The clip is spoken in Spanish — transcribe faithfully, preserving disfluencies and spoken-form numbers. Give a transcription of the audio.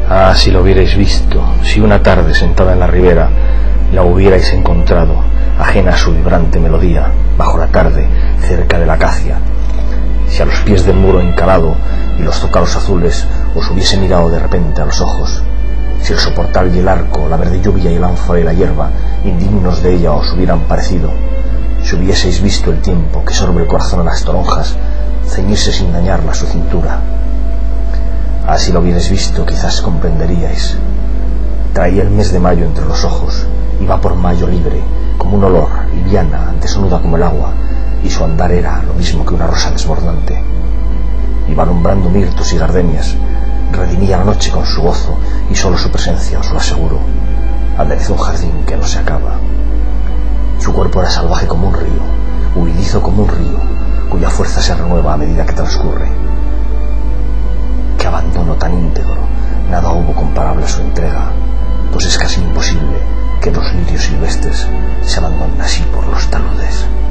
Ah, si lo hubierais visto, si una tarde sentada en la ribera la hubierais encontrado, ajena a su vibrante melodía, bajo la tarde, cerca de la acacia. Si a los pies del muro encalado y los zócalos azules os hubiese mirado de repente a los ojos, si el soportal y el arco, la verde lluvia y el ánfora y la hierba, indignos de ella os hubieran parecido, si hubieseis visto el tiempo que sorbe el corazón a las toronjas, ceñirse sin dañarla a su cintura. Así lo hubierais visto, quizás comprenderíais. Traía el mes de mayo entre los ojos, iba por mayo libre, como un olor, liviana, desnuda como el agua, y su andar era lo mismo que una rosa desbordante. Iba alumbrando mirtos y gardenias, redimía la noche con su gozo, y solo su presencia, os lo aseguro, aderezó un jardín que no se acaba. Su cuerpo era salvaje como un río, huidizo como un río, cuya fuerza se renueva a medida que transcurre. Qué abandono tan íntegro, nada hubo comparable a su entrega, pues es casi imposible que los lirios silvestres se abandonen así por los taludes.